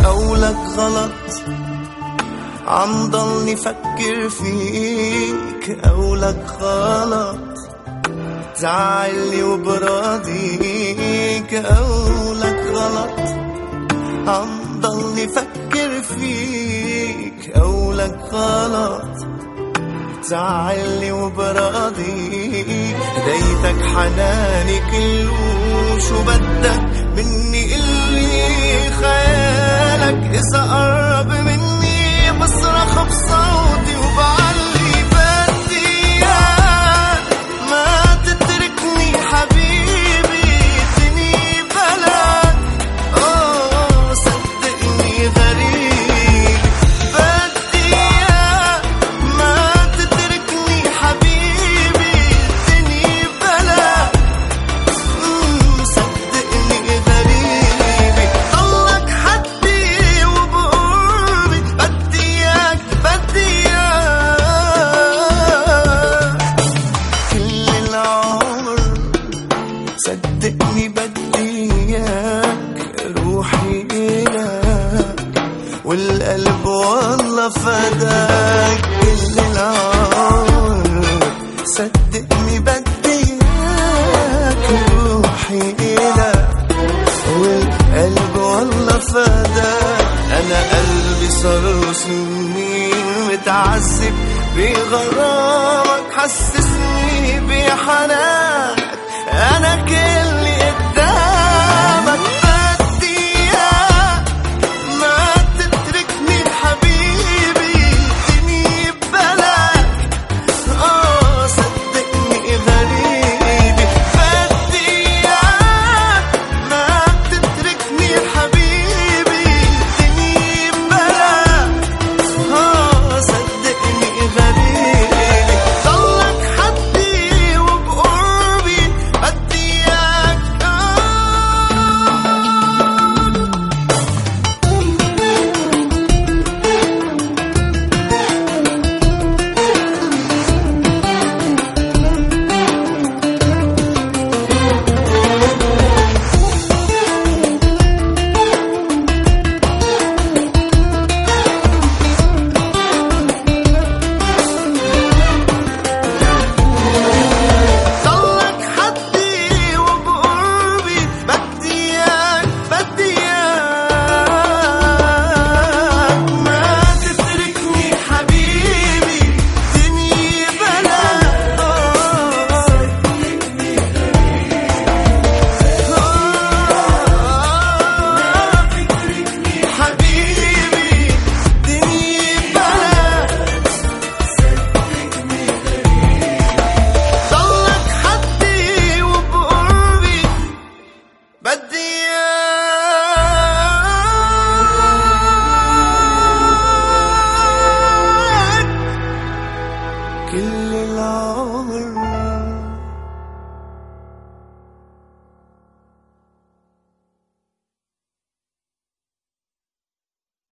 أولك غلط، عم ضلني فكر فيك أولك غلط، زعلني وبراضيك أولك غلط، عم ضلني فكر فيك أولك غلط، زعلني وبراضيك. هديتك حناني كله، شو بدك مني قلي خيالك، إذا قرب مني بصرخ بصوتي وبعلي بدي إياك، ما تتركني حبيبي ادني بلاك، صدقني غريب بدي إياك، ما تتركني حبيبي ادني بلاك، صدقني غريبي ضلك حدي وبقربي بدي إياك بدي إياك كل العمر، صدقني بدي إياك روحي إلك والقلب والله فداك، كل العمر صدقني بدي إياك روحي إلك والقلب والله فداك. أنا قلبي صار سنين متعذب بغرامك، حسسني بحنانك، أنا كلي قدامك بدي إياك، ما تتركني حبيبي ادني ببلاك، صدقني غريبي بدي إياك، ما تتركني حبيبي ادني ببلاك، صدقني غريبي ضلك حدي وبقربي بدي إياك. ضلك حدي وبقربي بدي إياك بدي إياك، ما تتركني حبيبي ادني بلاك، حبيبي ادني بلاك، ضلك حدي وبقربي بدي إياك كل العمر.